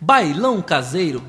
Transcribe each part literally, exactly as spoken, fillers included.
bailão caseiro.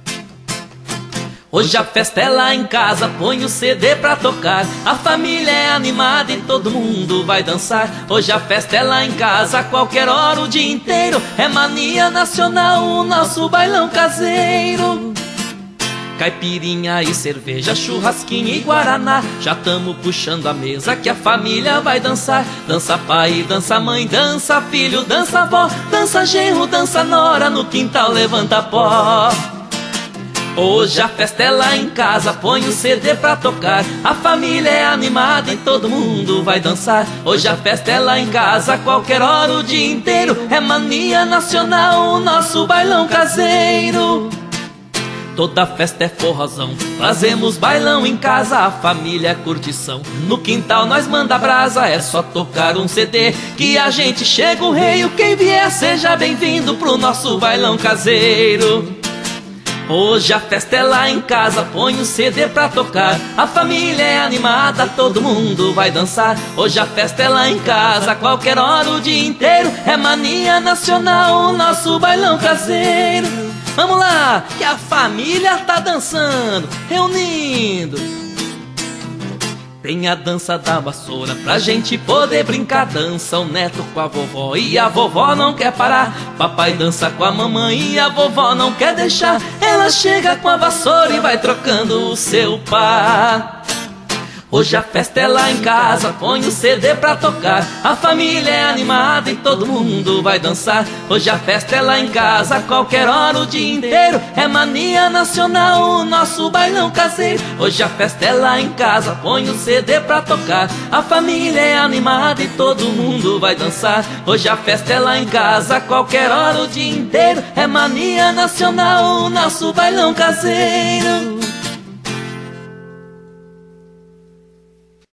Hoje a festa é lá em casa, põe o C D pra tocar. A família é animada e todo mundo vai dançar. Hoje a festa é lá em casa, a qualquer hora o dia inteiro. É mania nacional o nosso bailão caseiro. Caipirinha e cerveja, churrasquinho e guaraná. Já tamo puxando a mesa que a família vai dançar. Dança pai, dança mãe, dança filho, dança avó, dança genro, dança nora, no quintal levanta pó. Hoje a festa é lá em casa, põe o C D pra tocar. A família é animada e todo mundo vai dançar. Hoje a festa é lá em casa, a qualquer hora o dia inteiro. É mania nacional o nosso bailão caseiro. Toda festa é forrozão, fazemos bailão em casa, a família é curtição. No quintal nós manda brasa, é só tocar um C D que a gente chega o rei. Quem vier seja bem-vindo pro nosso bailão caseiro. Hoje a festa é lá em casa, põe o C D pra tocar. A família é animada, todo mundo vai dançar. Hoje a festa é lá em casa, a qualquer hora o dia inteiro. É mania nacional o nosso bailão caseiro. Vamos lá, que a família tá dançando, reunindo. Tem a dança da vassoura pra gente poder brincar. Dança o neto com a vovó e a vovó não quer parar. Papai dança com a mamãe e a vovó não quer deixar. Ela chega com a vassoura e vai trocando o seu par. Hoje a festa é lá em casa, põe o C D pra tocar. A família é animada e todo mundo vai dançar. Hoje a festa é lá em casa, a qualquer hora o dia inteiro. É mania nacional o nosso bailão caseiro. Hoje a festa é lá em casa, põe o C D pra tocar. A família é animada e todo mundo vai dançar. Hoje a festa é lá em casa, a qualquer hora o dia inteiro. É mania nacional o nosso bailão caseiro.